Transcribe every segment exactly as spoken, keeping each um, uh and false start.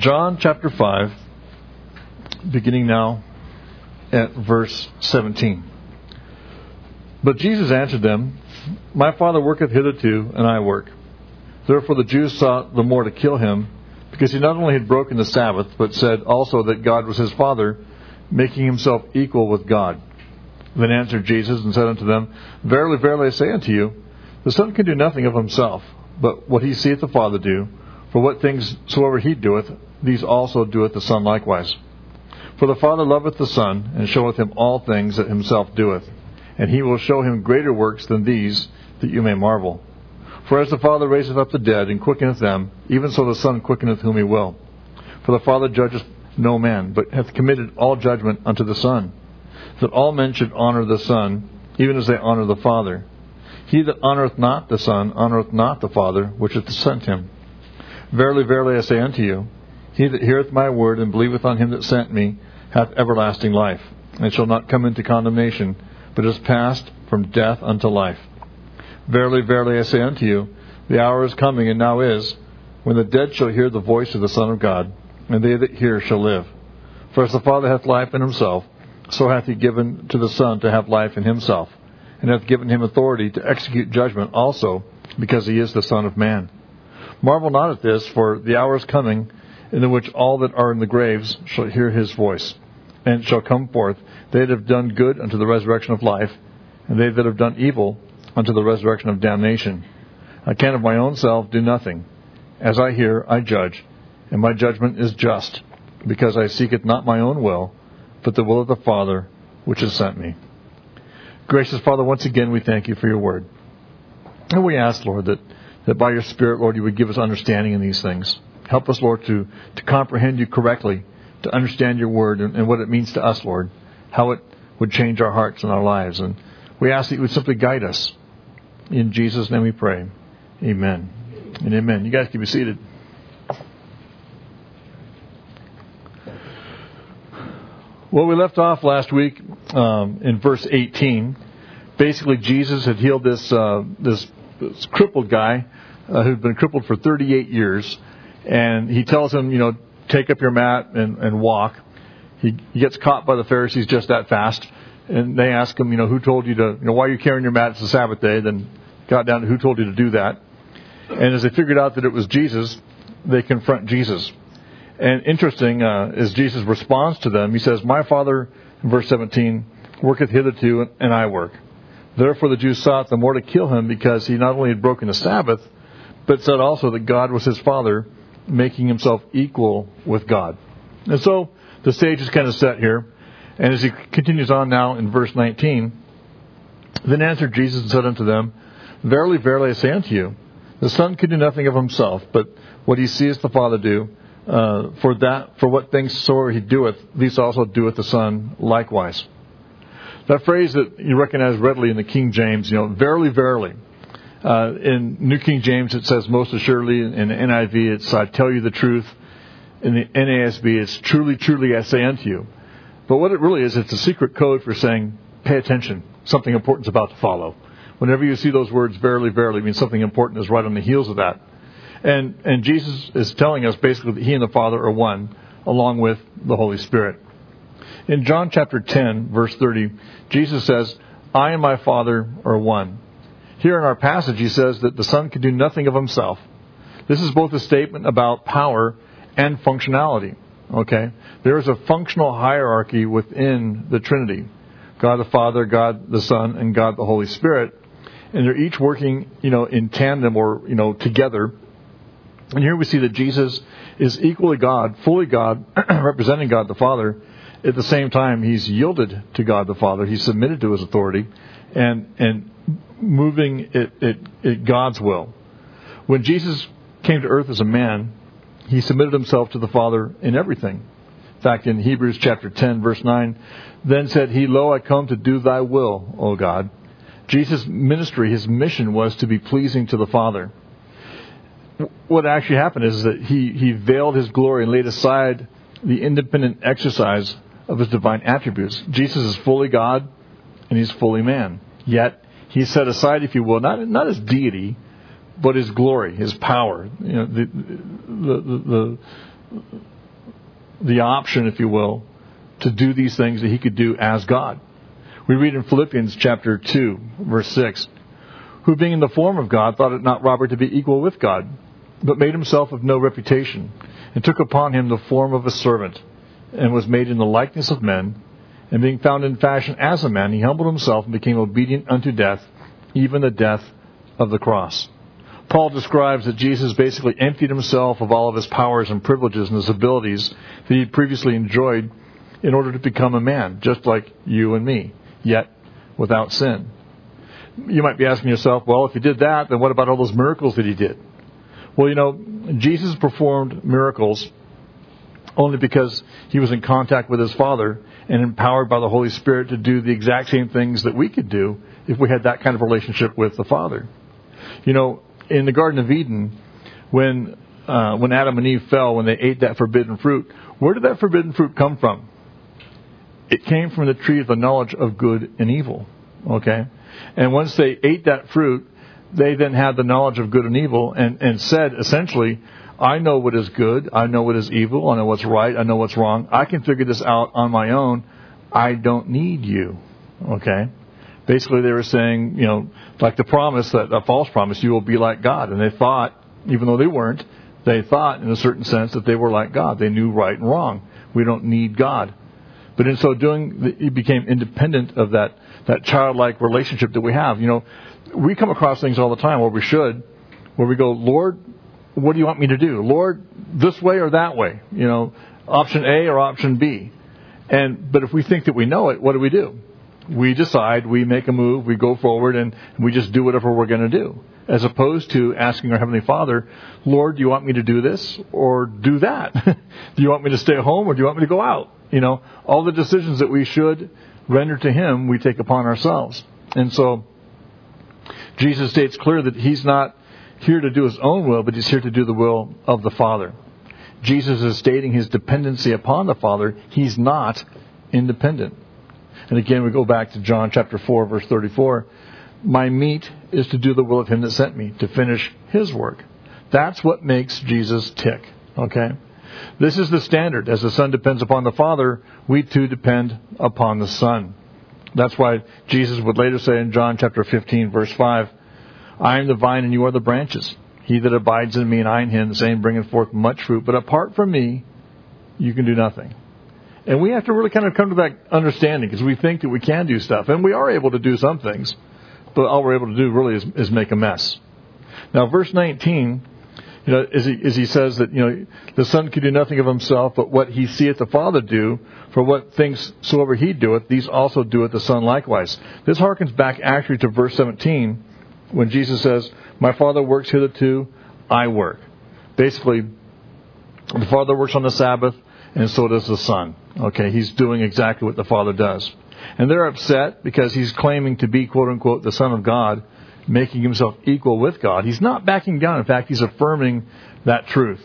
John chapter five, beginning now at verse seventeen. But Jesus answered them, My Father worketh hitherto, and I work. Therefore the Jews sought the more to kill him, because he not only had broken the Sabbath, but said also that God was his Father, making himself equal with God. Then answered Jesus and said unto them, Verily, verily, I say unto you, the Son can do nothing of himself, but what he seeth the Father do. For what things soever he doeth, these also doeth the Son likewise. For the Father loveth the Son, and showeth him all things that himself doeth. And he will show him greater works than these, that you may marvel. For as the Father raiseth up the dead, and quickeneth them, even so the Son quickeneth whom he will. For the Father judgeth no man, but hath committed all judgment unto the Son, that all men should honour the Son, even as they honour the Father. He that honoureth not the Son honoureth not the Father, which hath sent him. Verily, verily, I say unto you, he that heareth my word and believeth on him that sent me hath everlasting life, and shall not come into condemnation, but is passed from death unto life. Verily, verily, I say unto you, the hour is coming, and now is, when the dead shall hear the voice of the Son of God, and they that hear shall live. For as the Father hath life in himself, so hath he given to the Son to have life in himself, and hath given him authority to execute judgment also, because he is the Son of Man. Marvel not at this, for the hour is coming, in which all that are in the graves shall hear his voice, and shall come forth, they that have done good unto the resurrection of life, and they that have done evil unto the resurrection of damnation. I can of my own self do nothing. As I hear, I judge, and my judgment is just, because I seeketh not my own will, but the will of the Father which has sent me. Gracious Father, once again we thank you for your word. And we ask, Lord, that, that by your Spirit, Lord, you would give us understanding in these things. Help us, Lord, to, to comprehend you correctly, to understand your word and, and what it means to us, Lord, how it would change our hearts and our lives. And we ask that you would simply guide us. In Jesus' name we pray. Amen and amen. You guys can be seated. Well, we left off last week um, in verse eighteen. Basically, Jesus had healed this uh, this, this crippled guy uh, who'd been crippled for thirty-eight years. And he tells him, you know, take up your mat and, and walk. He, he gets caught by the Pharisees just that fast. And they ask him, you know, who told you to, you know, why are you carrying your mat? It's the Sabbath day. Then got down to who told you to do that. And as they figured out that it was Jesus, they confront Jesus. And interesting uh, is Jesus' response to them. He says, My Father, in verse seventeen, worketh hitherto, and I work. Therefore the Jews sought the more to kill him, because he not only had broken the Sabbath, but said also that God was his Father, making himself equal with God. And so the stage is kind of set here. And as he continues on now in verse nineteen, Then answered Jesus and said unto them, Verily, verily, I say unto you, the Son can do nothing of himself, but what he seeth the Father do. Uh, for that, for what things soever he doeth, these also doeth the Son likewise. That phrase that you recognize readily in the King James, you know, verily, verily. Uh, in New King James, it says most assuredly. In the N I V, it's I tell you the truth. In the N A S B, it's truly, truly, I say unto you. But what it really is, it's a secret code for saying, pay attention. Something important is about to follow. Whenever you see those words, verily, verily, it means something important is right on the heels of that. And and Jesus is telling us basically that he and the Father are one, along with the Holy Spirit. In John chapter ten, verse thirty, Jesus says, I and my Father are one. Here in our passage, he says that the Son can do nothing of himself. This is both a statement about power and functionality. Okay? There is a functional hierarchy within the Trinity. God the Father, God the Son, and God the Holy Spirit. And they're each working, you know, in tandem or, you know, together. And here we see that Jesus is equally God, fully God, representing God the Father. At the same time, he's yielded to God the Father. He's submitted to his authority and and moving it, it, it God's will. When Jesus came to earth as a man, he submitted himself to the Father in everything. In fact, in Hebrews chapter ten, verse nine, Then said he, Lo, I come to do thy will, O God. Jesus' ministry, his mission was to be pleasing to the Father. What actually happened is that he, he veiled his glory and laid aside the independent exercise of his divine attributes. Jesus is fully God and he's fully man. Yet he set aside, if you will, not not his deity, but his glory, his power. You know, the the the, the option, if you will, to do these things that he could do as God. We read in Philippians chapter two, verse six, who being in the form of God thought it not robbery to be equal with God, but made himself of no reputation, and took upon him the form of a servant, and was made in the likeness of men, and being found in fashion as a man, he humbled himself and became obedient unto death, even the death of the cross. Paul describes that Jesus basically emptied himself of all of his powers and privileges and his abilities that he had previously enjoyed in order to become a man, just like you and me, yet without sin. You might be asking yourself, well, if he did that, then what about all those miracles that he did? Well, you know, Jesus performed miracles only because he was in contact with his Father and empowered by the Holy Spirit to do the exact same things that we could do if we had that kind of relationship with the Father. You know, in the Garden of Eden, when uh, when Adam and Eve fell, when they ate that forbidden fruit, where did that forbidden fruit come from? It came from the tree of the knowledge of good and evil. Okay? And once they ate that fruit, they then had the knowledge of good and evil and, and said, essentially, I know what is good, I know what is evil, I know what's right, I know what's wrong. I can figure this out on my own. I don't need you. Okay? Basically, they were saying, you know, like the promise, that a false promise, you will be like God. And they thought, even though they weren't, they thought in a certain sense that they were like God. They knew right and wrong. We don't need God. But in so doing, he became independent of that, that childlike relationship that we have. You know, we come across things all the time, where we should, where we go, Lord, what do you want me to do? Lord, this way or that way? You know, option A or option B. And but if we think that we know it, what do we do? We decide, we make a move, we go forward, and we just do whatever we're going to do. As opposed to asking our Heavenly Father, Lord, do you want me to do this or do that? Do you want me to stay home or do you want me to go out? You know, all the decisions that we should render to Him, we take upon ourselves. And so, Jesus states clear that He's not here to do His own will, but He's here to do the will of the Father. Jesus is stating His dependency upon the Father. He's not independent. And again, we go back to John chapter four, verse thirty-four. My meat is to do the will of Him that sent me, to finish His work. That's what makes Jesus tick. Okay? This is the standard. As the Son depends upon the Father, we too depend upon the Son. That's why Jesus would later say in John chapter fifteen, verse five, I am the vine and you are the branches. He that abides in me and I in him, the same bringeth forth much fruit. But apart from me, you can do nothing. And we have to really kind of come to that understanding, because we think that we can do stuff. And we are able to do some things. But all we're able to do really is, is make a mess. Now, verse nineteen, you know, as he, as he says that, you know, the Son can do nothing of himself, but what he seeth the Father do, for what things soever he doeth, these also doeth the Son likewise. This harkens back actually to verse seventeen, when Jesus says, my Father works hitherto, I work. Basically, the Father works on the Sabbath, and so does the Son. Okay, He's doing exactly what the Father does. And they're upset because He's claiming to be, quote unquote, the Son of God, making Himself equal with God. He's not backing down. In fact, He's affirming that truth.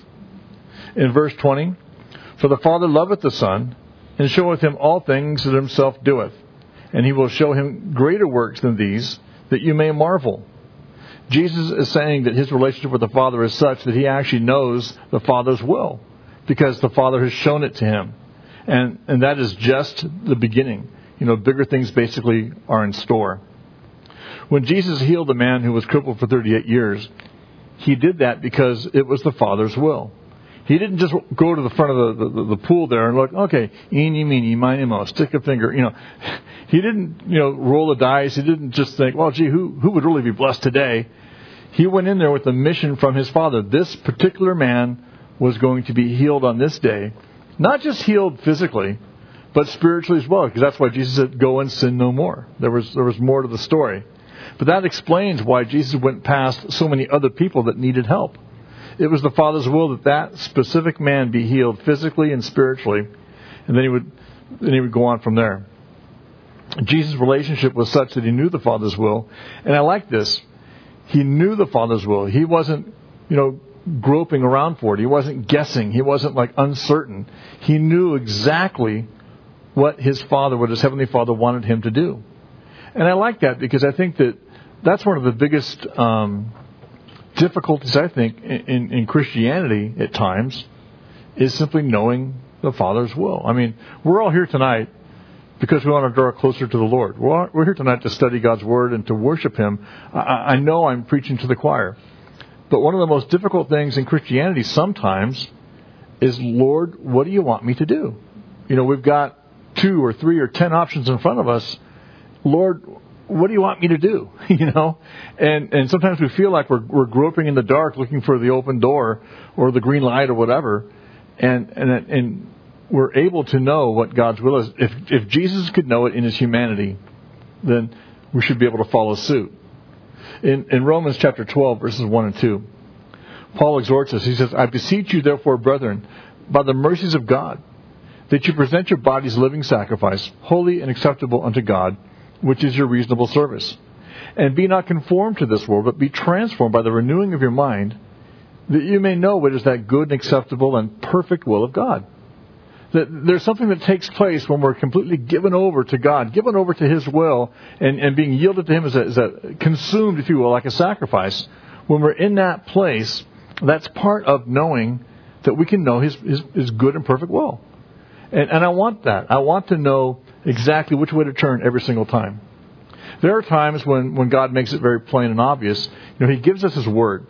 In verse twenty, for the Father loveth the Son, and showeth Him all things that Himself doeth. And He will show Him greater works than these, that you may marvel. Jesus is saying that His relationship with the Father is such that He actually knows the Father's will, because the Father has shown it to Him. And and that is just the beginning. You know, bigger things basically are in store. When Jesus healed the man who was crippled for thirty-eight years, He did that because it was the Father's will. He didn't just go to the front of the, the, the pool there and look, okay, eeny, meeny, miny, mo, stick a finger. You know, He didn't, you know, roll the dice. He didn't just think, well, gee, who, who would really be blessed today? He went in there with a mission from His Father. This particular man was going to be healed on this day. Not just healed physically, but spiritually as well. Because that's why Jesus said, go and sin no more. There was there was more to the story. But that explains why Jesus went past so many other people that needed help. It was the Father's will that that specific man be healed physically and spiritually. And then he would then he would go on from there. Jesus' relationship was such that He knew the Father's will. And I like this. He knew the Father's will. He wasn't, you know, groping around for it. He wasn't guessing. He wasn't like uncertain. He knew exactly what His Father, what His Heavenly Father wanted Him to do. And I like that, because I think that that's one of the biggest um, difficulties, I think, in, in Christianity at times, is simply knowing the Father's will. I mean, we're all here tonight because we want to draw closer to the Lord. We're, all, we're here tonight to study God's Word and to worship Him. I, I know I'm preaching to the choir. But one of the most difficult things in Christianity sometimes is, Lord, what do you want me to do? You know, we've got two or three or ten options in front of us. Lord, what do you want me to do? You know, and and sometimes we feel like we're we're groping in the dark, looking for the open door or the green light or whatever, and and and we're able to know what God's will is. If if Jesus could know it in His humanity, then we should be able to follow suit. In in Romans chapter twelve, verses one and two, Paul exhorts us. He says, "I beseech you, therefore, brethren, by the mercies of God, that you present your bodies a living sacrifice, holy and acceptable unto God, which is your reasonable service. And be not conformed to this world, but be transformed by the renewing of your mind, that you may know what is that good and acceptable and perfect will of God." That there's something that takes place when we're completely given over to God, given over to His will, and, and being yielded to Him as a, as a consumed, if you will, like a sacrifice. When we're in that place, that's part of knowing that we can know His, His, His good and perfect will. And, and I want that. I want to know exactly which way to turn every single time. There are times when, when God makes it very plain and obvious. You know, He gives us His Word.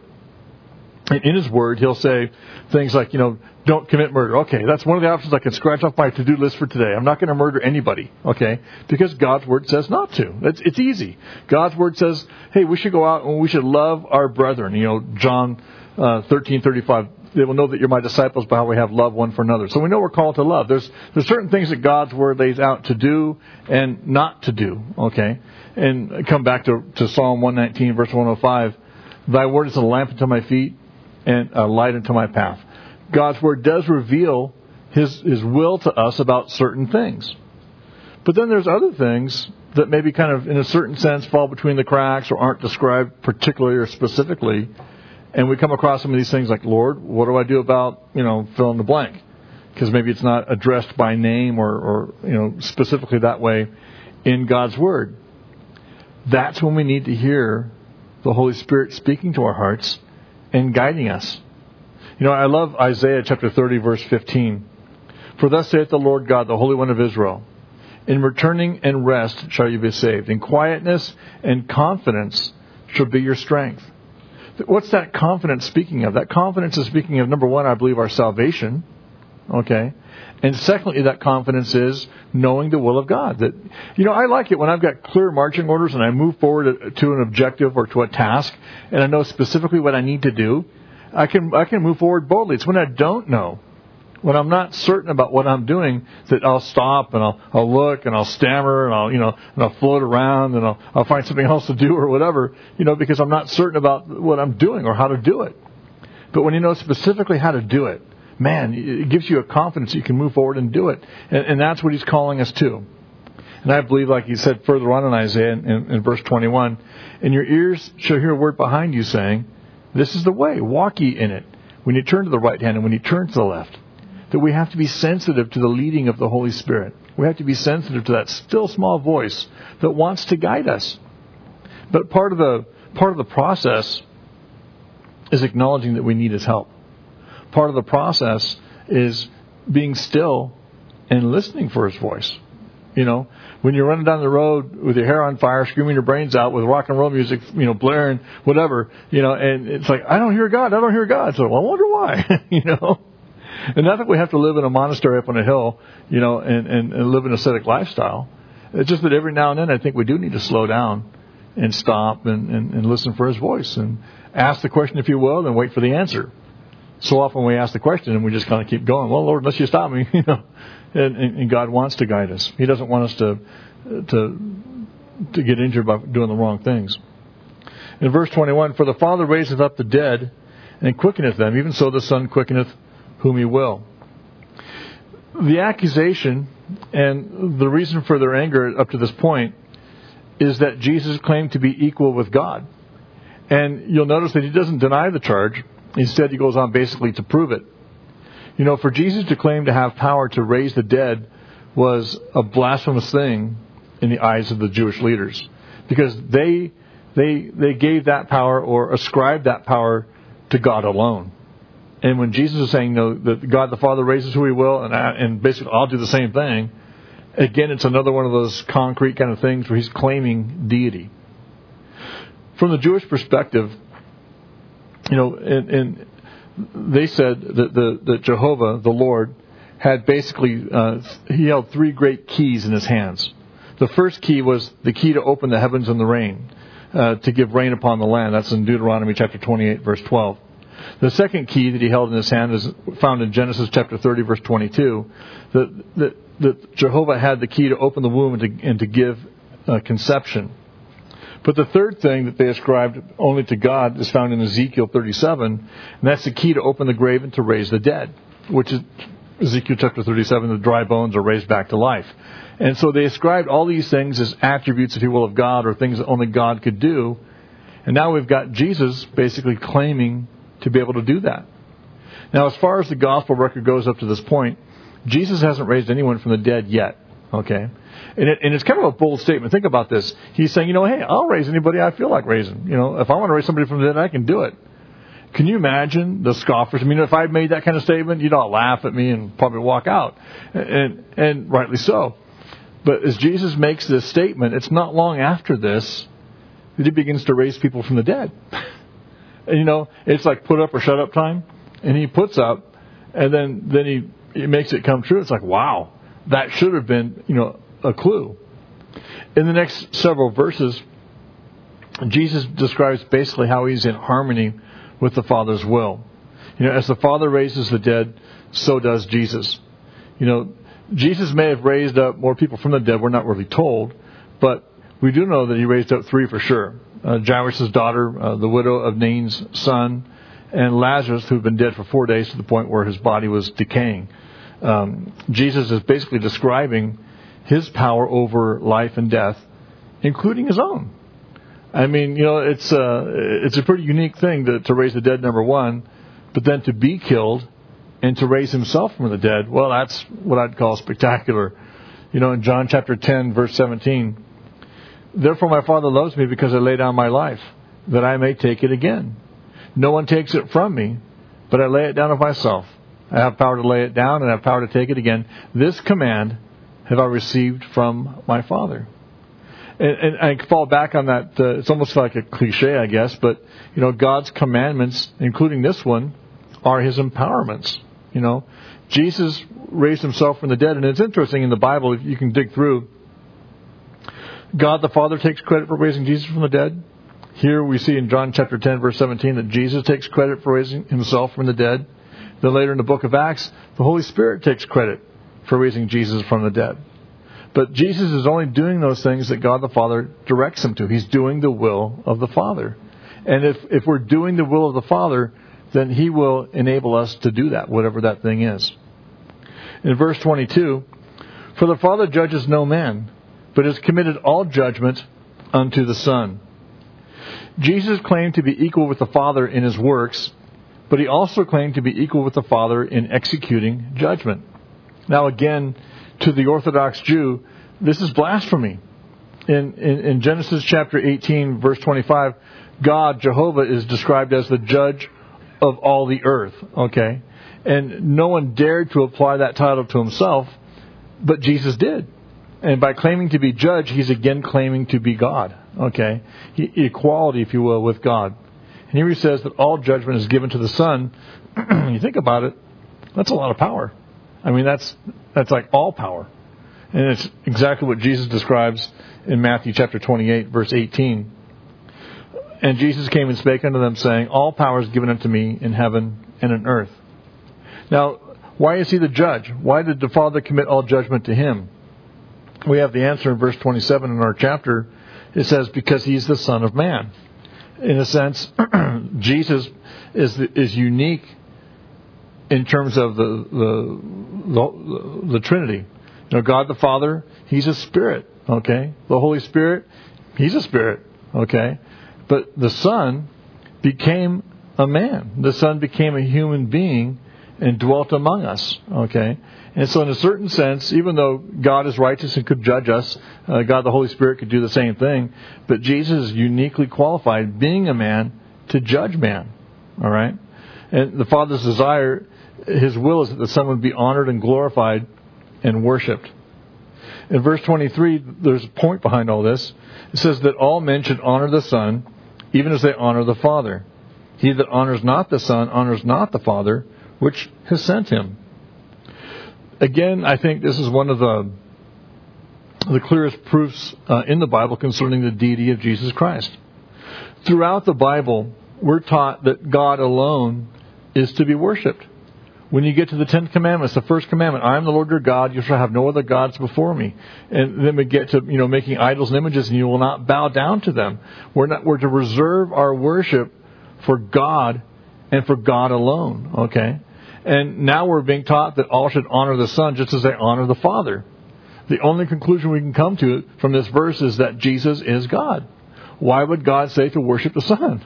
And in His Word, He'll say things like, you know, don't commit murder. Okay, that's one of the options I can scratch off my to-do list for today. I'm not going to murder anybody, okay? Because God's Word says not to. It's, it's easy. God's Word says, hey, we should go out and we should love our brethren. You know, John uh, thirteen thirty-five. They will know that you're my disciples by how we have love one for another. So we know we're called to love. There's there's certain things that God's Word lays out to do and not to do, okay? And come back to, to Psalm one nineteen, verse one oh five. Thy Word is a lamp unto my feet and a light unto my path. God's Word does reveal His, His will to us about certain things. But then there's other things that maybe kind of, in a certain sense, fall between the cracks or aren't described particularly or specifically. And we come across some of these things like, Lord, what do I do about, you know, fill in the blank? Because maybe it's not addressed by name or, or, you know, specifically that way in God's Word. That's when we need to hear the Holy Spirit speaking to our hearts and guiding us. You know, I love Isaiah chapter thirty, verse fifteen. For thus saith the Lord God, the Holy One of Israel, in returning and rest shall you be saved. In quietness and confidence shall be your strength. What's that confidence speaking of? That confidence is speaking of, number one, I believe, our salvation. Okay. And secondly, that confidence is knowing the will of God. That, you know, I like it when I've got clear marching orders and I move forward to an objective or to a task and I know specifically what I need to do. I can I can move forward boldly. It's when I don't know, when I'm not certain about what I'm doing, that I'll stop and I'll I'll look and I'll stammer and I'll you know and I'll float around and I'll I'll find something else to do or whatever, you know, because I'm not certain about what I'm doing or how to do it. But when you know specifically how to do it, man, it gives you a confidence you can move forward and do it, and, and that's what He's calling us to. And I believe, like He said further on in Isaiah, in, in, in verse twenty-one, and your ears shall hear a word behind you saying, this is the way, walk ye in it, when you turn to the right hand and when you turn to the left. That we have to be sensitive to the leading of the Holy Spirit. We have to be sensitive to that still small voice that wants to guide us. But part of the part of the process is acknowledging that we need His help. Part of the process is being still and listening for His voice. You know, when you're running down the road with your hair on fire, screaming your brains out with rock and roll music, you know, blaring, whatever, you know, and it's like, I don't hear God, I don't hear God. So, well, I wonder why, you know. And not that we have to live in a monastery up on a hill, you know, and, and, and live an ascetic lifestyle. It's just that every now and then I think we do need to slow down and stop and, and, and listen for His voice and ask the question, if you will, and wait for the answer. So often we ask the question and we just kind of keep going. Well, Lord, unless you stop me, you know. And, and God wants to guide us. He doesn't want us to to to get injured by doing the wrong things. In verse twenty-one, for the Father raiseth up the dead and quickeneth them, even so the Son quickeneth whom He will. The accusation and the reason for their anger up to this point is that Jesus claimed to be equal with God. And you'll notice that He doesn't deny the charge. Instead, He goes on basically to prove it. You know, for Jesus to claim to have power to raise the dead was a blasphemous thing in the eyes of the Jewish leaders, because they they they gave that power or ascribed that power to God alone. And when Jesus is saying, no, that God the Father raises who He will, and I, and basically I'll do the same thing, again, it's another one of those concrete kind of things where He's claiming deity. From the Jewish perspective, you know, and, and they said that the that Jehovah, the Lord, had basically, uh, He held three great keys in His hands. The first key was the key to open the heavens and the rain, uh, to give rain upon the land. That's in Deuteronomy chapter twenty-eight, verse twelve. The second key that He held in His hand is found in Genesis chapter thirty, verse twenty-two. That, that, that Jehovah had the key to open the womb and to, and to give uh, conception. But the third thing that they ascribed only to God is found in Ezekiel thirty-seven, and that's the key to open the grave and to raise the dead, which is Ezekiel chapter thirty-seven, the dry bones are raised back to life. And so they ascribed all these things as attributes, if you will, of God, or things that only God could do. And now we've got Jesus basically claiming to be able to do that. Now, as far as the gospel record goes up to this point, Jesus hasn't raised anyone from the dead yet. Okay? And, it, and it's kind of a bold statement. Think about this. He's saying, you know, hey, I'll raise anybody I feel like raising. You know, if I want to raise somebody from the dead, I can do it. Can you imagine the scoffers? I mean, if I made that kind of statement, you'd all laugh at me and probably walk out. And, and, and rightly so. But as Jesus makes this statement, it's not long after this that He begins to raise people from the dead. And, you know, it's like put up or shut up time. And He puts up, and then, then he, he makes it come true. It's like, wow, that should have been, you know, a clue. In the next several verses, Jesus describes basically how He's in harmony with the Father's will. You know, as the Father raises the dead, so does Jesus. You know, Jesus may have raised up more people from the dead. We're not really told, but we do know that He raised up three for sure. Uh, Jairus' daughter, uh, the widow of Nain's son, and Lazarus, who had been dead for four days to the point where his body was decaying. Um, Jesus is basically describing His power over life and death, including His own. I mean, you know, it's uh, it's a pretty unique thing to, to raise the dead, number one, but then to be killed and to raise Himself from the dead, well, that's what I'd call spectacular. You know, in John chapter ten, verse seventeen, therefore my Father loves me because I lay down my life, that I may take it again. No one takes it from me, but I lay it down of myself. I have power to lay it down and I have power to take it again. This command have I received from my Father. And, and I fall back on that. Uh, it's almost like a cliche, I guess, but, you know, God's commandments, including this one, are His empowerments. You know, Jesus raised Himself from the dead, and it's interesting in the Bible, if you can dig through, God the Father takes credit for raising Jesus from the dead. Here we see in John chapter ten, verse seventeen, that Jesus takes credit for raising Himself from the dead. Then later in the book of Acts, the Holy Spirit takes credit for raising Jesus from the dead. But Jesus is only doing those things that God the Father directs Him to. He's doing the will of the Father. And if, if we're doing the will of the Father, then He will enable us to do that, whatever that thing is. In verse twenty-two, for the Father judges no man, but has committed all judgment unto the Son. Jesus claimed to be equal with the Father in His works, but He also claimed to be equal with the Father in executing judgment. Now again, to the Orthodox Jew, this is blasphemy. In, in, in Genesis chapter eighteen, verse twenty-five, God, Jehovah, is described as the judge of all the earth. Okay? And no one dared to apply that title to Himself, but Jesus did. And by claiming to be judge, He's again claiming to be God. Okay? He, equality, if you will, with God. And here He says that all judgment is given to the Son. You think about it, that's a lot of power. I mean, that's that's like all power. And it's exactly what Jesus describes in Matthew chapter twenty-eight, verse eighteen. And Jesus came and spake unto them, saying, all power is given unto me in heaven and in earth. Now, why is He the judge? Why did the Father commit all judgment to Him? We have the answer in verse twenty-seven in our chapter. It says, because He's the Son of Man. In a sense, Jesus is the, is unique in terms of the the, the the Trinity. You know, God the Father, He's a spirit. Okay, the Holy Spirit, He's a spirit. Okay, but the Son became a man. The Son became a human being and dwelt among us. Okay, and so in a certain sense, even though God is righteous and could judge us, uh, God the Holy Spirit could do the same thing. But Jesus is uniquely qualified, being a man, to judge man. All right. And the Father's desire, His will, is that the Son would be honored and glorified and worshipped. In verse twenty-three, there's a point behind all this. It says that all men should honor the Son, even as they honor the Father. He that honors not the Son honors not the Father, which has sent Him. Again, I think this is one of the the clearest proofs uh, in the Bible concerning the deity of Jesus Christ. Throughout the Bible, we're taught that God alone is to be worshipped. When you get to the Ten Commandments, the first commandment, I am the Lord your God, you shall have no other gods before me. And then we get to, you know, making idols and images, and you will not bow down to them. We're not, we're to reserve our worship for God and for God alone, okay? And now we're being taught that all should honor the Son just as they honor the Father. The only conclusion we can come to from this verse is that Jesus is God. Why would God say to worship the Son?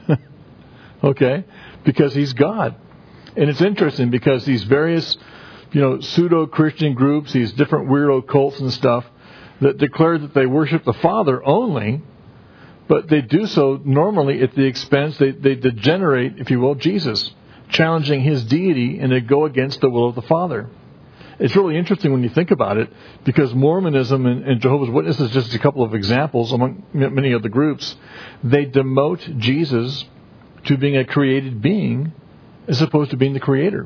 Okay? Because He's God. And it's interesting because these various, you know, pseudo-Christian groups, these different weirdo cults and stuff, that declare that they worship the Father only, but they do so normally at the expense, they, they degenerate, if you will, Jesus, challenging His deity, and they go against the will of the Father. It's really interesting when you think about it, because Mormonism and, and Jehovah's Witnesses, just a couple of examples among many other groups, they demote Jesus to being a created being as opposed to being the Creator.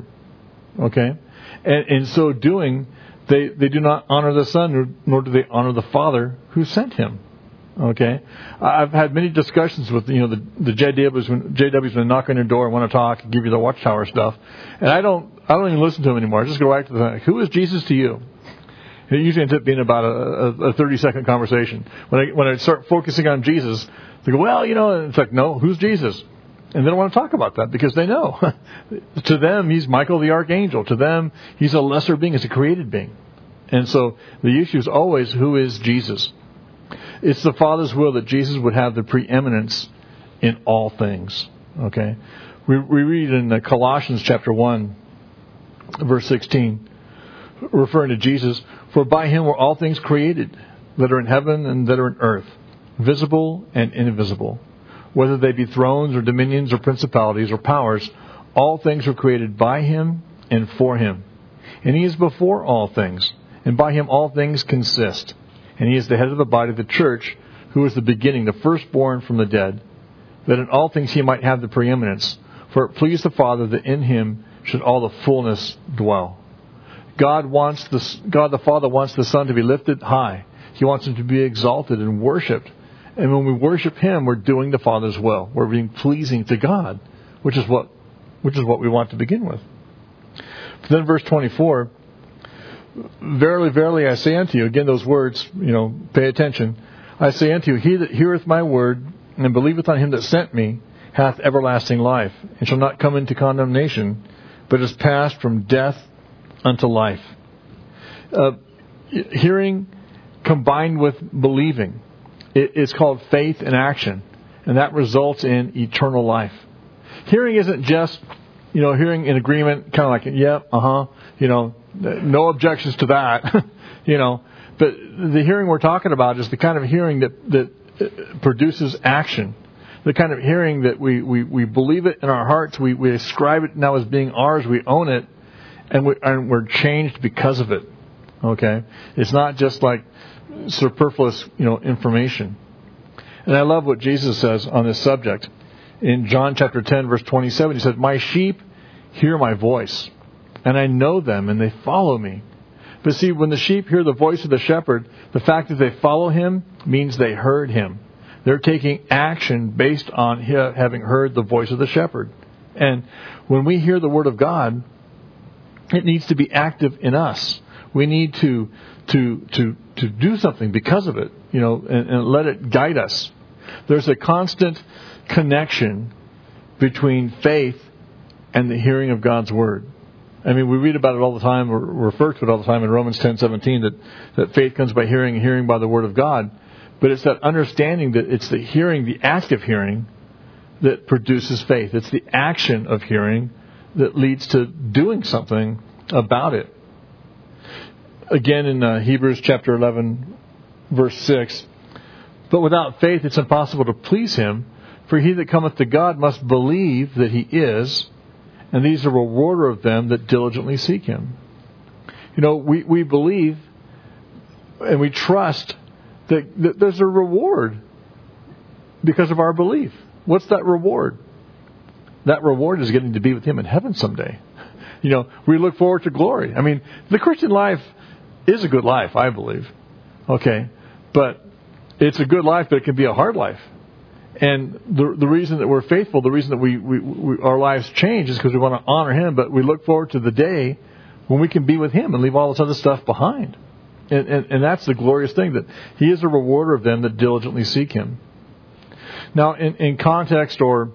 Okay? And in so doing, they, they do not honor the Son, nor, nor do they honor the Father who sent Him. Okay? I've had many discussions with, you know, the, the J Ws when J Ws when they knock on your door and want to talk and give you the Watchtower stuff. And I don't I don't even listen to them anymore. I just go right to the thing. Who is Jesus to you? It usually ends up being about a, a, a thirty-second conversation. When I when I start focusing on Jesus, they go, well, you know, and it's like, no, who's Jesus? And they don't want to talk about that because they know. To them, He's Michael the Archangel. To them, He's a lesser being. He's a created being. And so the issue is always, who is Jesus? It's the Father's will that Jesus would have the preeminence in all things. Okay? We, we read in Colossians chapter one, verse sixteen, referring to Jesus, for by Him were all things created, that are in heaven and that are in earth, visible and invisible. Whether they be thrones or dominions or principalities or powers, all things were created by Him and for Him. And He is before all things, and by Him all things consist. And He is the head of the body of the church, who is the beginning, the firstborn from the dead, that in all things He might have the preeminence. For it pleased the Father that in Him should all the fullness dwell. God wants the, God the Father wants the Son to be lifted high. He wants Him to be exalted and worshipped. And when we worship Him, we're doing the Father's will. We're being pleasing to God, which is what, which is what we want to begin with. But then verse twenty-four, verily, verily, I say unto you, again those words, you know, pay attention. I say unto you, he that heareth my word and believeth on Him that sent me hath everlasting life, and shall not come into condemnation, but is passed from death unto life. Uh, hearing combined with believing, it, it's called faith in action, and that results in eternal life. Hearing isn't just, you know, hearing in agreement, kind of like, yeah, uh-huh, you know, no objections to that, you know. But the hearing we're talking about is the kind of hearing that, that produces action. The kind of hearing that we, we, we believe it in our hearts, we, we ascribe it now as being ours, we own it, and, we, and we're changed because of it. Okay? It's not just like superfluous, you know, information. And I love what Jesus says on this subject. In John chapter ten, verse twenty-seven, He said, my sheep hear my voice, and I know them, and they follow me. But see, when the sheep hear the voice of the shepherd, the fact that they follow Him means they heard Him. They're taking action based on having heard the voice of the shepherd. And when we hear the word of God, it needs to be active in us. We need to to to to do something because of it, you know, and, and let it guide us. There's a constant connection between faith and the hearing of God's word. I mean, we read about it all the time, or refer to it all the time in Romans ten seventeen, that, that faith comes by hearing, and hearing by the word of God. But it's that understanding that it's the hearing, the active hearing, that produces faith. It's the action of hearing that leads to doing something about it. Again, in uh, Hebrews chapter eleven, verse six, but without faith it's impossible to please Him, for he that cometh to God must believe that He is, and He's a rewarder of them that diligently seek Him. You know, we, we believe and we trust that, that there's a reward because of our belief. What's that reward? That reward is getting to be with Him in heaven someday. You know, we look forward to glory. I mean, the Christian life is a good life, I believe. Okay, but it's a good life, but it can be a hard life. And the the reason that we're faithful, the reason that we, we, we our lives change is because we want to honor Him, but we look forward to the day when we can be with Him and leave all this other stuff behind. And, and, and that's the glorious thing, that He is a rewarder of them that diligently seek Him. Now, in, in context or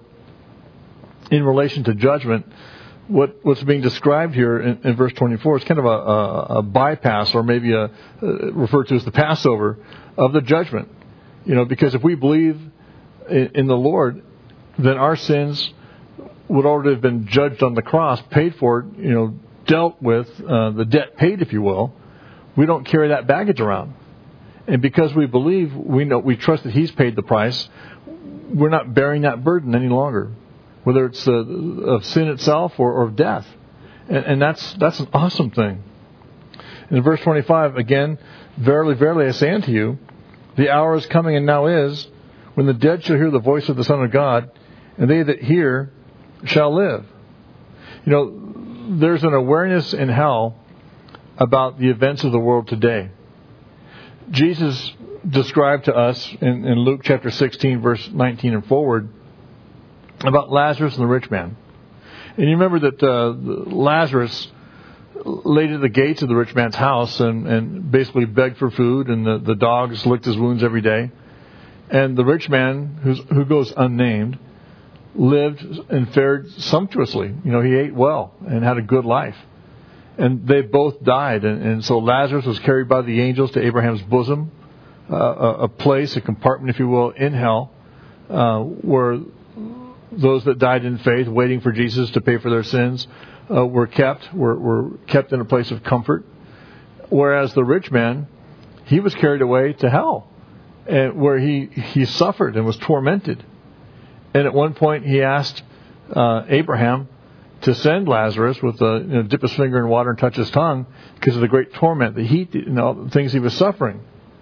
in relation to judgment, what, what's being described here in, in verse twenty-four is kind of a, a, a bypass, or maybe a, uh, referred to as the Passover of the judgment. You know, because if we believe in, in the Lord, then our sins would already have been judged on the cross, paid for, you know, dealt with, uh, the debt paid, if you will. We don't carry that baggage around. And because we believe, we know, we trust that He's paid the price, we're not bearing that burden any longer, whether it's uh, of sin itself or, or of death. And, and that's that's an awesome thing. In verse twenty-five, again, verily, verily, I say unto you, the hour is coming and now is, when the dead shall hear the voice of the Son of God, and they that hear shall live. You know, there's an awareness in hell about the events of the world today. Jesus described to us in, in Luke chapter sixteen, verse nineteen and forward, about Lazarus and the rich man. And you remember that uh, Lazarus laid at the gates of the rich man's house and, and basically begged for food, and the, the dogs licked his wounds every day. And the rich man, who's, who goes unnamed, lived and fared sumptuously. You know, he ate well and had a good life. And they both died. And, and so Lazarus was carried by the angels to Abraham's bosom, uh, a, a place, a compartment, if you will, in hell, uh, where those that died in faith, waiting for Jesus to pay for their sins, uh, were kept, were, were kept in a place of comfort. Whereas the rich man, he was carried away to hell, and where he, he suffered and was tormented. And at one point he asked uh, Abraham to send Lazarus with a, you know, dip his finger in water and touch his tongue because of the great torment, the heat, you know, the things he was suffering.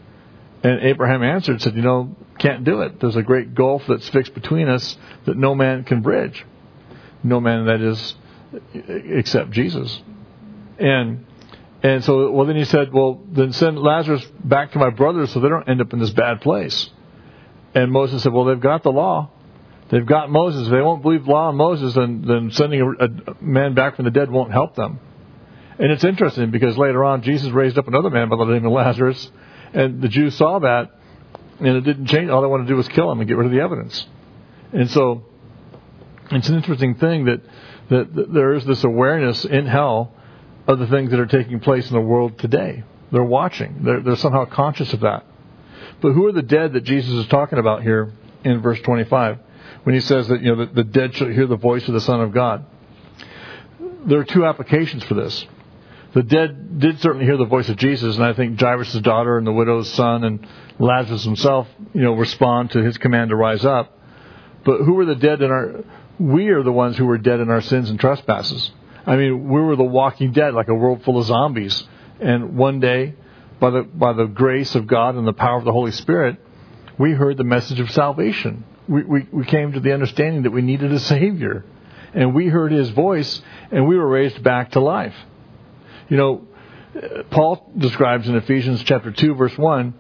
And Abraham answered, said, you know, can't do it. There's a great gulf that's fixed between us that no man can bridge. No man, that is, except Jesus. And and so, well, then he said, well, then send Lazarus back to my brothers so they don't end up in this bad place. And Moses said, well, they've got the law. They've got Moses. If they won't believe the law of Moses, then, then sending a, a man back from the dead won't help them. And it's interesting because later on, Jesus raised up another man by the name of Lazarus, and the Jews saw that, and it didn't change. All they wanted to do was kill him and get rid of the evidence. And so it's an interesting thing that, that, that there is this awareness in hell of the things that are taking place in the world today. They're watching. They're, they're somehow conscious of that. But who are the dead that Jesus is talking about here in verse twenty-five? When he says that, you know, the, the dead shall hear the voice of the Son of God. There are two applications for this. The dead did certainly hear the voice of Jesus, and I think Jairus' daughter and the widow's son and Lazarus himself, you know, respond to his command to rise up. But who were the dead in our... We are the ones who were dead in our sins and trespasses. I mean, we were the walking dead, like a world full of zombies. And one day, by the by the grace of God and the power of the Holy Spirit, we heard the message of salvation. We, we, we came to the understanding that we needed a Savior. And we heard His voice, and we were raised back to life. You know, Paul describes in Ephesians chapter two, verse one,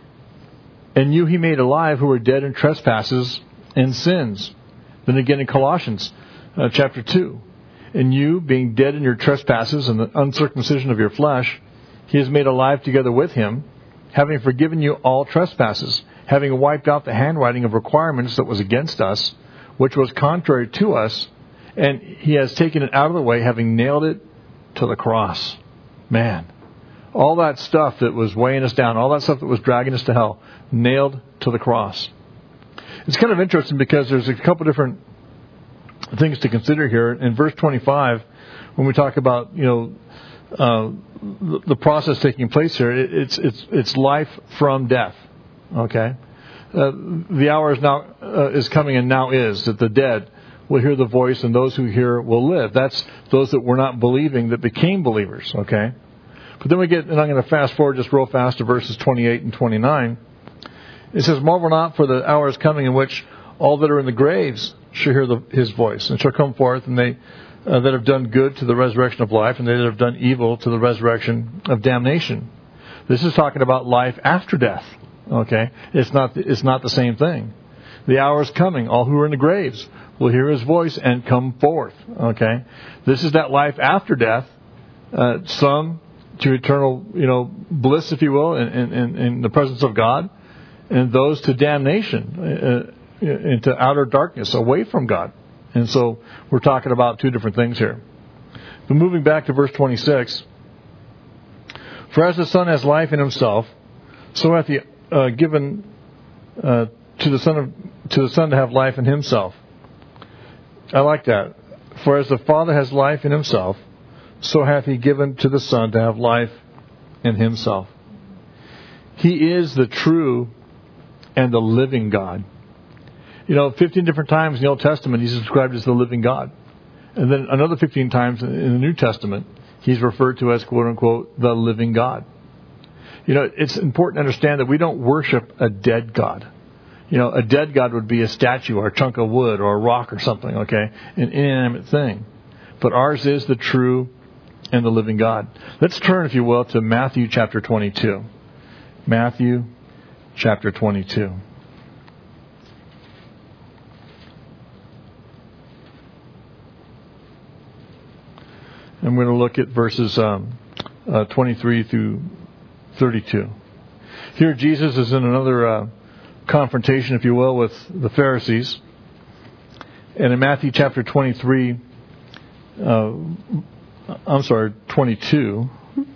and you He made alive who were dead in trespasses and sins. Then again in Colossians uh, chapter two, and you, being dead in your trespasses and the uncircumcision of your flesh, He has made alive together with Him, having forgiven you all trespasses, having wiped out the handwriting of requirements that was against us, which was contrary to us, and He has taken it out of the way, having nailed it to the cross. Man, all that stuff that was weighing us down, all that stuff that was dragging us to hell, nailed to the cross. It's kind of interesting because there's a couple different things to consider here. In verse twenty-five, when we talk about, you know, uh, the, the process taking place here, it, it's it's it's life from death. Okay, uh, the hour is now uh, is coming and now is that the dead will hear the voice, and those who hear will live. That's those that were not believing that became believers, okay? But then we get, and I'm going to fast forward just real fast to verses twenty-eight and twenty-nine. It says, "Marvel not, for the hour is coming in which all that are in the graves shall hear the, his voice, and shall come forth, and they uh, that have done good to the resurrection of life, and they that have done evil to the resurrection of damnation." This is talking about life after death. Okay, it's not it's not the same thing. The hour is coming; all who are in the graves will hear his voice and come forth. Okay, this is that life after death. Uh, some to eternal, you know, bliss, if you will, in, in, in the presence of God, and those to damnation, uh, into outer darkness, away from God. And so we're talking about two different things here. But moving back to verse twenty-six, "For as the Son has life in himself, so hath he uh, given uh, to the Son of to the Son to have life in himself." I like that. "For as the Father has life in himself, so hath he given to the Son to have life in himself." He is the true and the living God. You know, fifteen different times in the Old Testament he's described as the living God. And then another fifteen times in the New Testament he's referred to as, quote unquote, the living God. You know, it's important to understand that we don't worship a dead God. You know, a dead God would be a statue or a chunk of wood or a rock or something, okay? An inanimate thing. But ours is the true and the living God. Let's turn, if you will, to Matthew chapter twenty-two. Matthew chapter twenty-two. And we're going to look at verses um, uh, twenty-three through thirty-two. Here Jesus is in another uh, confrontation, if you will, with the Pharisees. And in Matthew chapter twenty-three, uh, I'm sorry, twenty-two.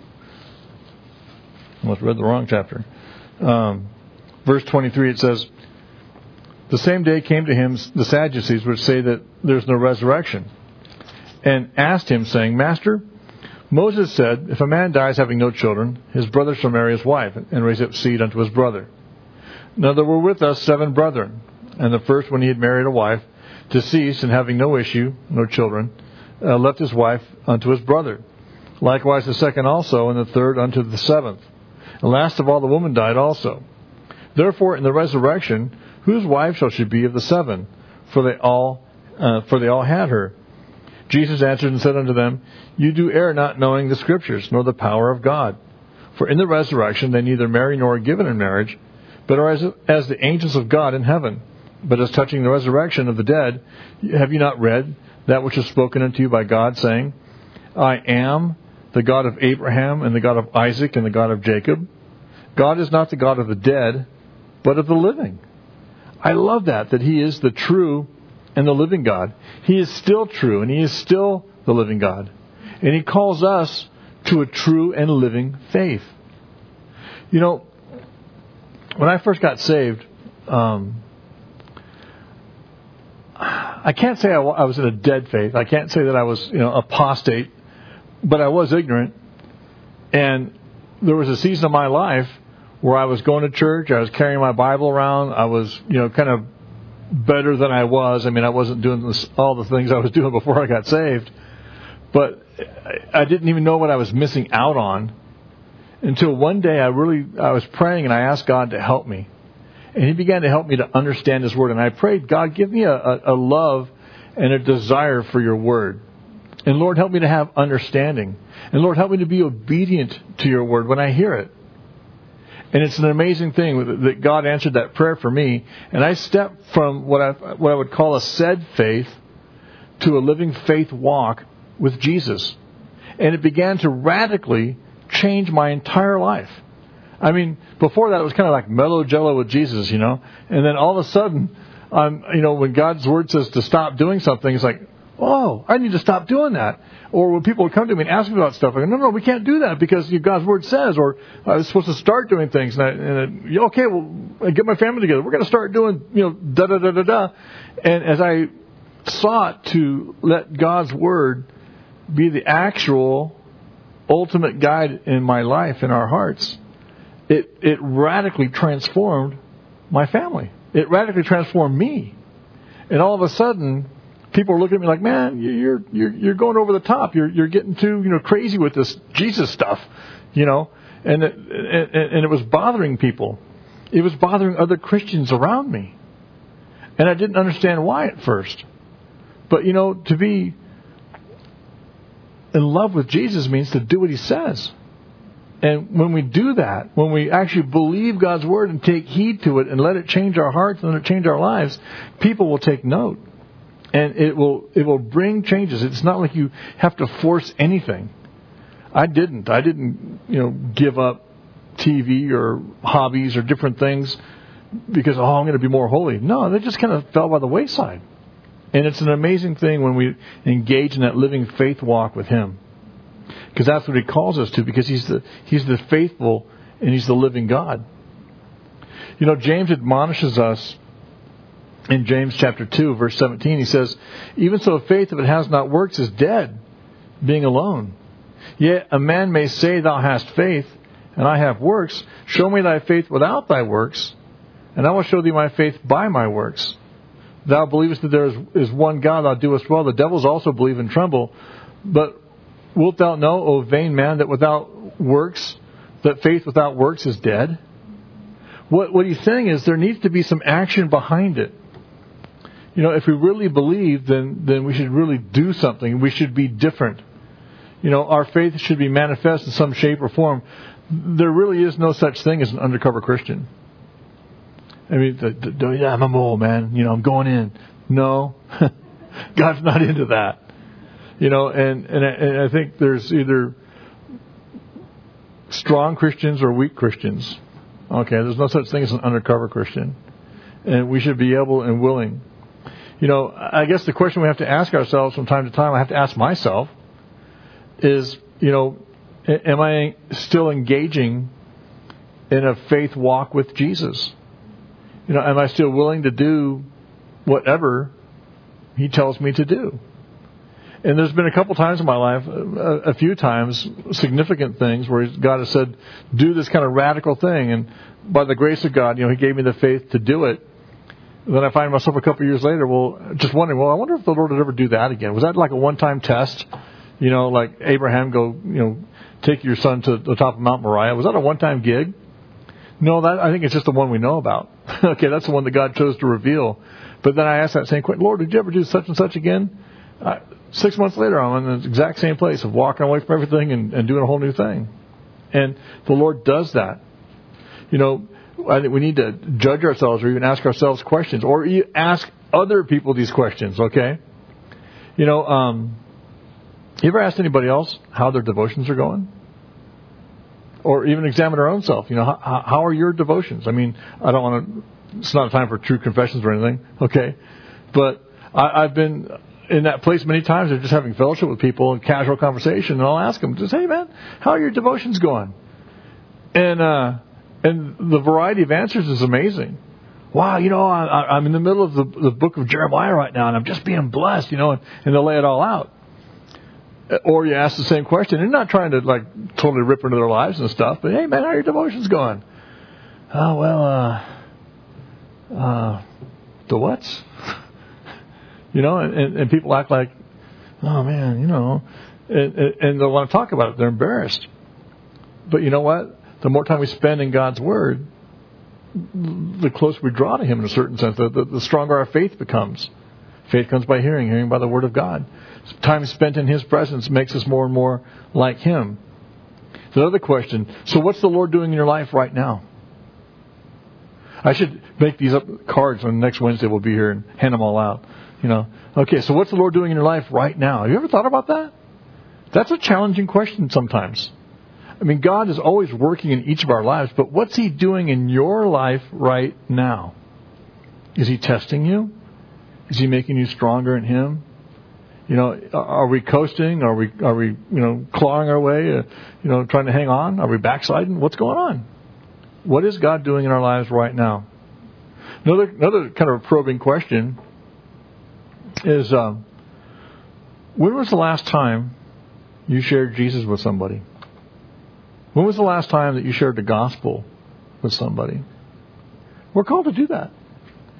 I must have read the wrong chapter. Um, verse twenty-three, it says, "The same day came to him the Sadducees, which say that there's no resurrection, and asked him, saying, Master, Moses said, if a man dies having no children, his brother shall marry his wife, and raise up seed unto his brother. Now there were with us seven brethren, and the first, when he had married a wife, deceased, and having no issue, no children, uh, left his wife unto his brother. Likewise the second also, and the third unto the seventh. And last of all the woman died also. Therefore in the resurrection, whose wife shall she be of the seven? For they all, uh, for they all had her. Jesus answered and said unto them, You do err, not knowing the Scriptures, nor the power of God. For in the resurrection they neither marry nor are given in marriage, but are as, as the angels of God in heaven. But as touching the resurrection of the dead, have you not read that which is spoken unto you by God, saying, I am the God of Abraham, and the God of Isaac, and the God of Jacob? God is not the God of the dead, but of the living. I love that, that He is the true and the living God. He is still true, and He is still the living God. And He calls us to a true and living faith. You know, when I first got saved, um, I can't say I, I was in a dead faith. I can't say that I was, you know, apostate, but I was ignorant. And there was a season of my life where I was going to church, I was carrying my Bible around, I was, you know, kind of better than I was. I mean, I wasn't doing this, all the things I was doing before I got saved, but I didn't even know what I was missing out on until one day I really, I was praying and I asked God to help me. And He began to help me to understand His Word. And I prayed, God, give me a, a, a love and a desire for Your Word. And Lord, help me to have understanding. And Lord, help me to be obedient to Your Word when I hear it. And it's an amazing thing that God answered that prayer for me. And I stepped from what I, what I would call a said faith to a living faith walk with Jesus. And it began to radically change my entire life. I mean, before that, it was kind of like mellow jello with Jesus, you know. And then all of a sudden, um, you know, when God's Word says to stop doing something, it's like, oh, I need to stop doing that. Or when people would come to me and ask me about stuff, I go, no, no, we can't do that because God's Word says, or I was supposed to start doing things. And, I, and I, okay, well, I get my family together. We're going to start doing, you know, da da da da da. And as I sought to let God's Word be the actual ultimate guide in my life, in our hearts, it it radically transformed my family. It radically transformed me. And all of a sudden, people are looking at me like, man, you're you're you're going over the top. You're you're getting too you know crazy with this Jesus stuff, you know. And it, and, and it was bothering people. It was bothering other Christians around me, and I didn't understand why at first. But you know, to be in love with Jesus means to do what He says. And when we do that, when we actually believe God's Word and take heed to it and let it change our hearts and let it change our lives, people will take note. And it will it will bring changes. It's not like you have to force anything. I didn't. I didn't, you know, give up T V or hobbies or different things because, oh, I'm going to be more holy. No, they just kind of fell by the wayside. And it's an amazing thing when we engage in that living faith walk with Him. Because that's what He calls us to, because He's the He's the faithful and He's the living God. You know, James admonishes us in James chapter two, verse seventeen. He says, even so faith, if it has not works, is dead, being alone. Yet a man may say, thou hast faith, and I have works. Show me thy faith without thy works, and I will show thee my faith by my works. Thou believest that there is, is one God, thou doest well. The devils also believe and tremble. But wilt thou know, O vain man, that without works, that faith without works is dead? What, what he's saying is there needs to be some action behind it. You know, if we really believe, then, then we should really do something. We should be different. You know, our faith should be manifest in some shape or form. There really is no such thing as an undercover Christian. I mean, the, the, yeah, I'm a mole, man. You know, I'm going in. No, God's not into that. You know, and, and, I, and I think there's either strong Christians or weak Christians. Okay, there's no such thing as an undercover Christian. And we should be able and willing. You know, I guess the question we have to ask ourselves from time to time, I have to ask myself, is, you know, am I still engaging in a faith walk with Jesus? You know, am I still willing to do whatever He tells me to do? And there's been a couple times in my life, a, a few times, significant things where God has said, do this kind of radical thing. And by the grace of God, you know, He gave me the faith to do it. And then I find myself a couple of years later, well, just wondering, well, I wonder if the Lord would ever do that again. Was that like a one-time test? You know, like Abraham go, you know, take your son to the top of Mount Moriah. Was that a one-time gig? No, that I think it's just the one we know about. Okay, that's the one that God chose to reveal. But then I asked that same question, Lord, did you ever do such and such again? Uh, six months later, I'm in the exact same place of walking away from everything and, and doing a whole new thing. And the Lord does that. You know, I think we need to judge ourselves or even ask ourselves questions or ask other people these questions, okay? You know, um, you ever asked anybody else how their devotions are going? Or even examine our own self. You know, how, how are your devotions? I mean, I don't want to, it's not a time for true confessions or anything, okay? But I, I've been in that place many times of just having fellowship with people and casual conversation, and I'll ask them, just, hey man, how are your devotions going? And, uh, and the variety of answers is amazing. Wow, you know, I, I'm in the middle of the, the book of Jeremiah right now, and I'm just being blessed, you know, and, and they'll lay it all out. Or you ask the same question, and not trying to like totally rip into their lives and stuff, but hey man, how are your devotions going? Oh well, uh, uh, the what's? You know, and, and people act like, oh man, you know, and, and they want to talk about it. They're embarrassed. But you know what? The more time we spend in God's Word, the closer we draw to Him in a certain sense, the, the, the stronger our faith becomes. Faith comes by hearing, hearing by the Word of God. Time spent in His presence makes us more and more like Him. The other question, so what's the Lord doing in your life right now? I should make these up cards when next Wednesday we'll be here and hand them all out. You know, okay, so what's the Lord doing in your life right now? Have you ever thought about that? That's a challenging question sometimes. I mean, God is always working in each of our lives, but what's He doing in your life right now? Is He testing you? Is He making you stronger in Him? You know, are we coasting? Are we, are we, you know, clawing our way? Uh, you know, trying to hang on? Are we backsliding? What's going on? What is God doing in our lives right now? Another, another kind of probing question is, um, when was the last time you shared Jesus with somebody? When was the last time that you shared the gospel with somebody? We're called to do that.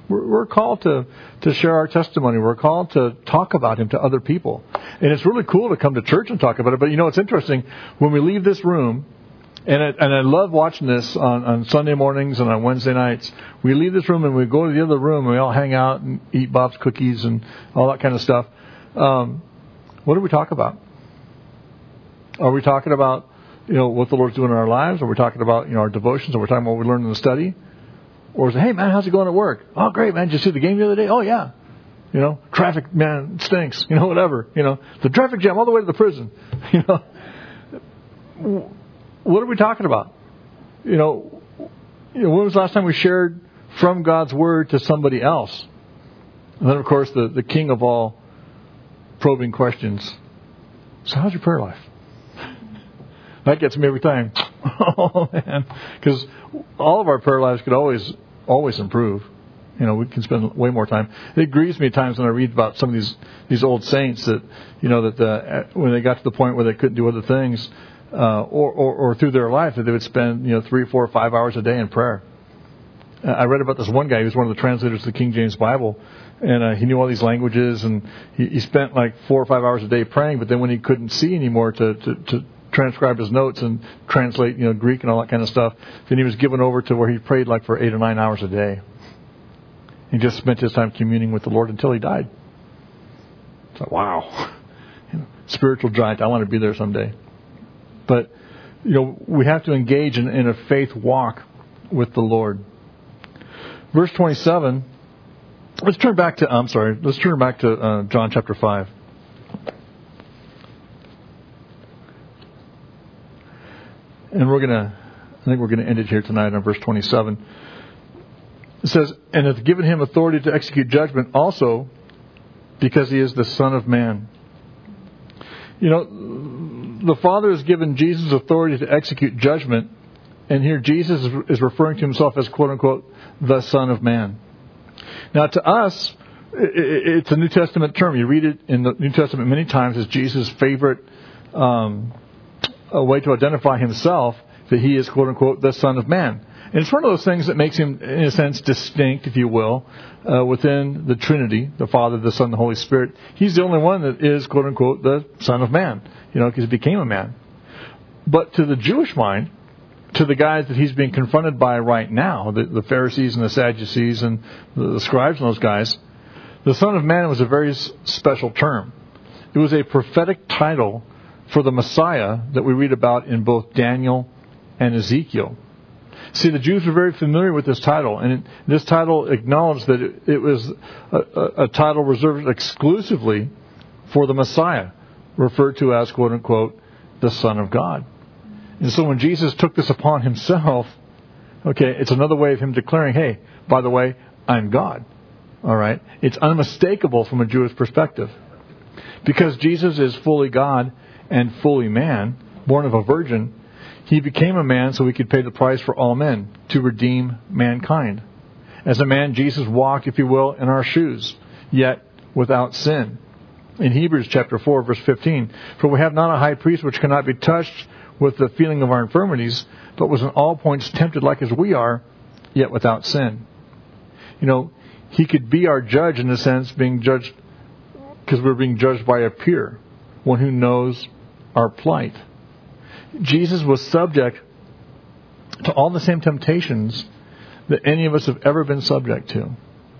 We're, we're called to, to share our testimony. We're called to talk about Him to other people. And it's really cool to come to church and talk about it. But you know, it's interesting. When we leave this room, and I, and I love watching this on, on Sunday mornings and on Wednesday nights, we leave this room and we go to the other room and we all hang out and eat Bob's cookies and all that kind of stuff. Um, what do we talk about? Are we talking about, you know, what the Lord's doing in our lives? Are we talking about, you know, our devotions? Are we talking about what we learned in the study? Or is it, hey, man, how's it going at work? Oh, great, man. Did you see the game the other day? Oh, yeah. You know, traffic, man, it stinks. You know, whatever. You know, the traffic jam all the way to the prison. You know, what are we talking about? You know, you know, when was the last time we shared from God's Word to somebody else? And then, of course, the, the king of all probing questions. So how's your prayer life? That gets me every time. Oh, man. Because all of our prayer lives could always, always improve. You know, we can spend way more time. It grieves me at times when I read about some of these, these old saints that, you know, that the, when they got to the point where they couldn't do other things, uh, or, or, or through their life, that they would spend, you know, three, four, five hours a day in prayer. Uh, I read about this one guy who was one of the translators of the King James Bible, and uh, he knew all these languages, and he, he spent like four or five hours a day praying, but then when he couldn't see anymore to, to, to transcribe his notes and translate, you know, Greek and all that kind of stuff, then he was given over to where he prayed like for eight or nine hours a day. He just spent his time communing with the Lord until he died. It's like, wow. You know, spiritual giant. I want to be there someday. But, you know, we have to engage in, in a faith walk with the Lord. Verse twenty-seven. Let's turn back to, I'm sorry, let's turn back to uh, John chapter five. And we're going to, I think we're going to end it here tonight on verse twenty-seven. It says, and hath given him authority to execute judgment also because he is the Son of Man. You know, the Father has given Jesus authority to execute judgment, and here Jesus is referring to himself as, quote unquote, the Son of Man. Now, to us, it's a New Testament term. You read it in the New Testament many times as Jesus' favorite um, a way to identify himself, that he is, quote unquote, the Son of Man. And it's one of those things that makes him, in a sense, distinct, if you will, uh, within the Trinity, the Father, the Son, and the Holy Spirit. He's the only one that is, quote unquote, the Son of Man, you know, because he became a man. But to the Jewish mind, to the guys that he's being confronted by right now, the, the Pharisees and the Sadducees and the, the scribes and those guys, the Son of Man was a very s- special term. It was a prophetic title for the Messiah that we read about in both Daniel and Ezekiel. See, the Jews were very familiar with this title, and it, this title acknowledged that it, it was a, a, a title reserved exclusively for the Messiah, referred to as, quote unquote, the Son of God. And so when Jesus took this upon himself, okay, it's another way of him declaring, hey, by the way, I'm God. All right? It's unmistakable from a Jewish perspective. Because Jesus is fully God and fully man, born of a virgin, he became a man so he could pay the price for all men, to redeem mankind. As a man, Jesus walked, if you will, in our shoes, yet without sin. In Hebrews chapter four, verse fifteen, for we have not a high priest which cannot be touched with the feeling of our infirmities, but was in all points tempted like as we are, yet without sin. You know, he could be our judge in a sense, being judged because we're being judged by a peer, one who knows our plight. Jesus was subject to all the same temptations that any of us have ever been subject to.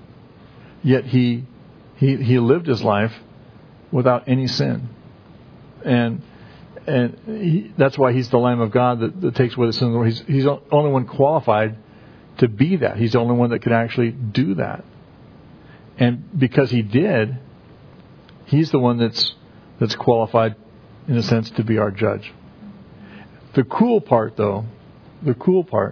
Yet he he he lived his life without any sin. And and he, that's why he's the Lamb of God that, that takes away the sin of the world. He's, he's the only one qualified to be that. He's the only one that could actually do that. And because he did, he's the one that's that's qualified, in a sense, to be our judge. The cool part, though, the cool part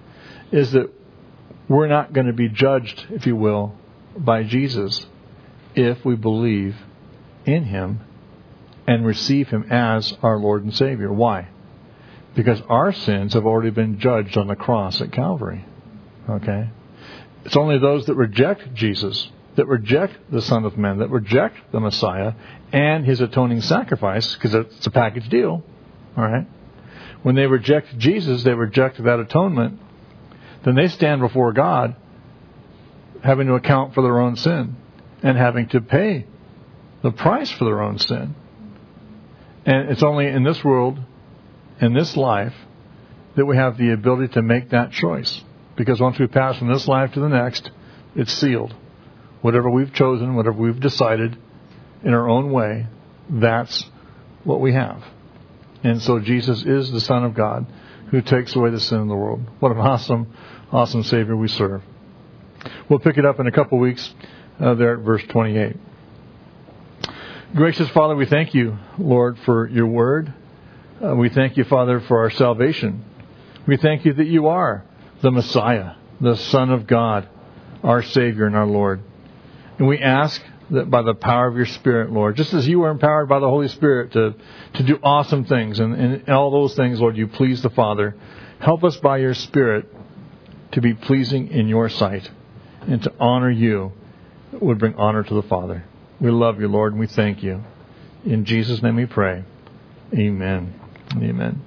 is that we're not going to be judged, if you will, by Jesus if we believe in him and receive him as our Lord and Savior. Why? Because our sins have already been judged on the cross at Calvary. Okay? It's only those that reject Jesus, that reject the Son of Man, that reject the Messiah and his atoning sacrifice, because it's a package deal. All right? When they reject Jesus, they reject that atonement, then they stand before God having to account for their own sin and having to pay the price for their own sin. And it's only in this world, in this life, that we have the ability to make that choice. Because once we pass from this life to the next, it's sealed. Whatever we've chosen, whatever we've decided in our own way, that's what we have. And so Jesus is the Son of God who takes away the sin of the world. What an awesome, awesome Savior we serve. We'll pick it up in a couple weeks uh, there at verse twenty-eight. Gracious Father, we thank you, Lord, for your word. Uh, we thank you, Father, for our salvation. We thank you that you are the Messiah, the Son of God, our Savior and our Lord. And we ask that by the power of your Spirit, Lord, just as you were empowered by the Holy Spirit to, to do awesome things, and, and all those things, Lord, you please the Father. Help us by your Spirit to be pleasing in your sight and to honor you would bring honor to the Father. We love you, Lord, and we thank you. In Jesus' name we pray. Amen. Amen.